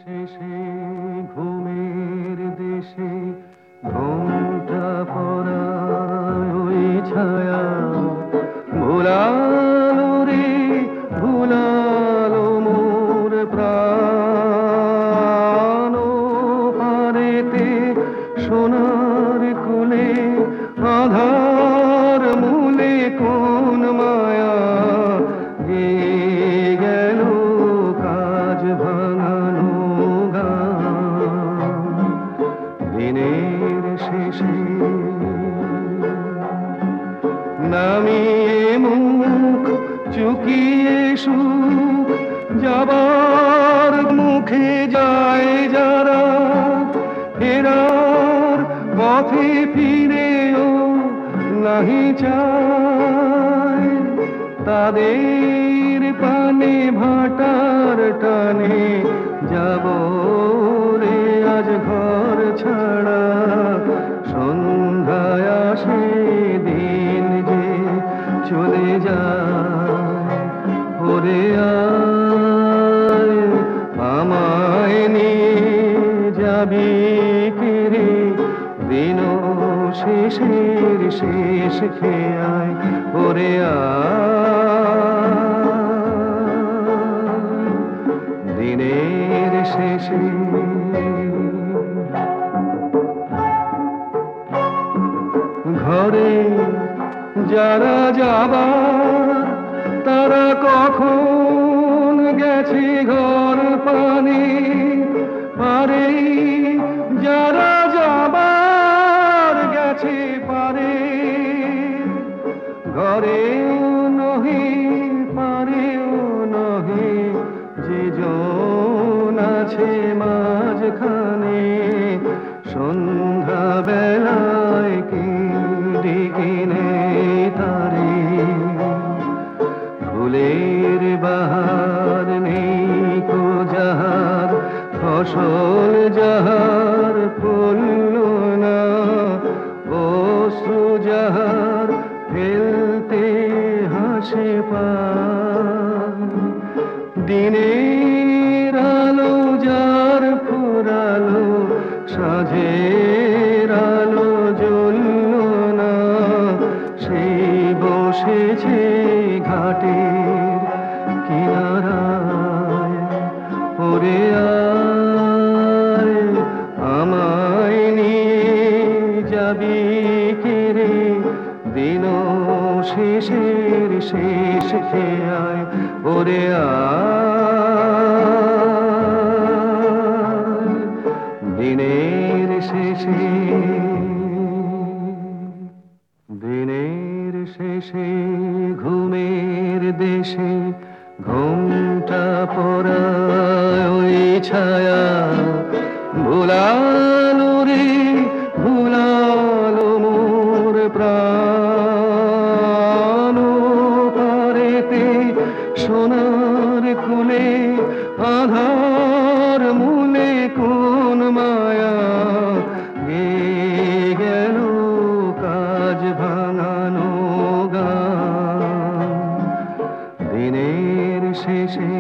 শেষে ঘুমের দেশে ঘোমটা পরায় ওই ছায়া ভুলালো রে ভুলালো মোর প্রাণ পারেতে সোনার কুলে আধার মূলে কোন মায়া গেয়ে গেল কাজ ভাঙানো গান দিনের শেষে নামিয়ে মুখ চুকিয়ে সুখ যাবার মুখে যায় যারা ফেরার পথে ফিরেও নাহি চায় তাদের পানে ভাটার টানে যাব রে আজ ঘর ছাড়া সন্ধ্যায় আসে দিন যে চলে যায় ওরে আয় আমায় নিয়ে যাবি কিরে দিন শেষের শেষ খেয়ায় ওরে আয় দিনের শেষে ঘরে যারা যাবার তারা কখন গেছে ঘর পানে পারে যারা যাবার গেছে পারে ঘরেও নহে পারেও নহে যে জন আছে মাঝখানে সন্ধ্যা বেলায় কি ডেকে নেয় তারে ফুলের বাহার নেই কো যাহার ফসল যাহার ফুলল না অশ্রু যাহার ফেলতে হাসে পায় দিনের আলো যার ফুরালো সাঁঝের আলো জ্বলল না সেই বসেছে ঘাটের কিনারায় ওরে আয় আমায় নিয়ে যাবি কিরে দিন শেষের শেষ খেয়ায় ওরে আয় দিনের শেষে দিনের শেষে ঘুমের দেশে ঘোমটা পরায় ওই ছায়া ভুলালো রে ভুলালো মোর প্রাণ পারেতে সোনার কুলে আধার মূলে কোন মায়া গেয়ে গেল কাজ ভাঙানো গান দিনের শেষে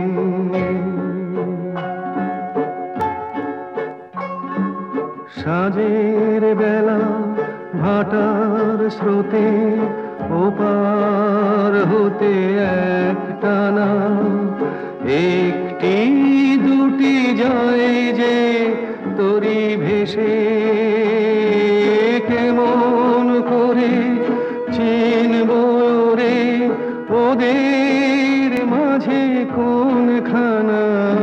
সাঁঝের বেলা ভাটার স্রোতে ওপার হতে একটানা একটি দুটি যায় যে তরি ভেসে কেমন করে চিনব রে ওদের মাঝে কোনখানা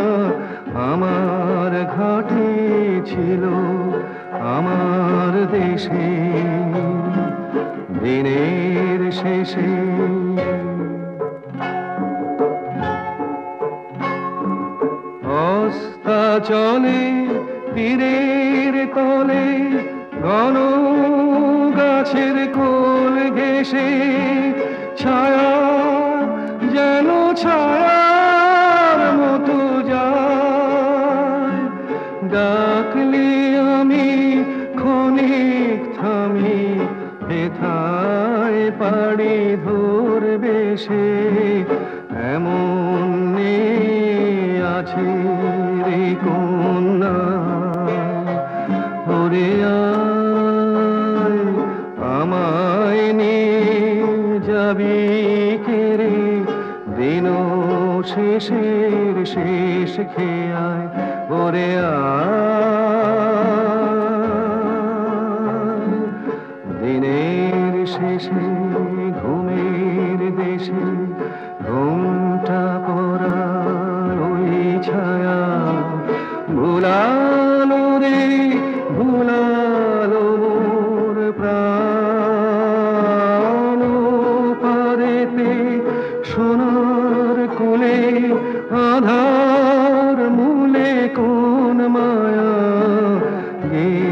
আমার ঘাটে ছিল আমার দেশে দিনের শেষে অস্তা চলে তীরের তলে ঘন গাছের কোল ঘেঁষে ছায়া যেন ছায়ার মতো যায় ডাকলে আমি ক্ষণিক থামি হেথায় পাড়ি ধরবে সে এমন আছে গাছের কন্যা ওরে আয় আমায় নিয়ে যাবি কেরে দিন শেষের শেষ খেয়ায় ওরে আয় দিনের শেষে ঘুমের দেশে ঘুমটা পড়া ওই ছায়া ভুলালো রে ভুলালো মোর প্রাণ পারেতে সোনার কোলে আধার মূলে কোন মায়া গে